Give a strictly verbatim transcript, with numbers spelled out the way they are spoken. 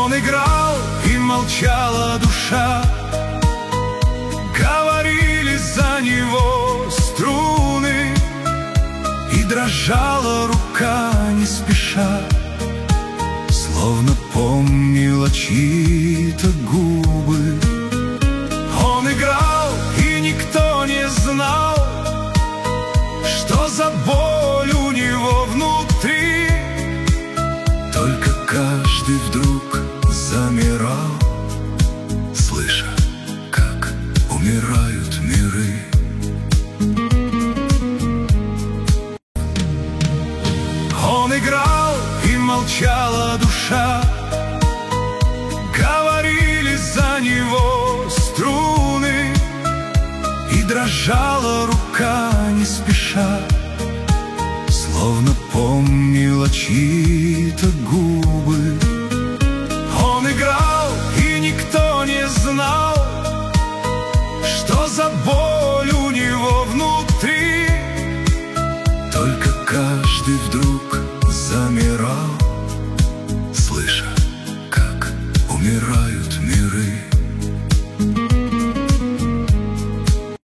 Он играл, и молчала душа, говорили за него струны, и дрожала рука не спеша, словно помнила чьи-то губы. Он играл, и никто не знал, что за боль у него внутри. Только каждый вдруг замирал, слыша, как умирают миры. Он играл, и молчала душа, говорили за него струны, и дрожала рука не спеша, словно помнила чьи-то губы. Он играл, и никто не знал, что за боль у него внутри. Только каждый вдруг замирал, слыша, как умирает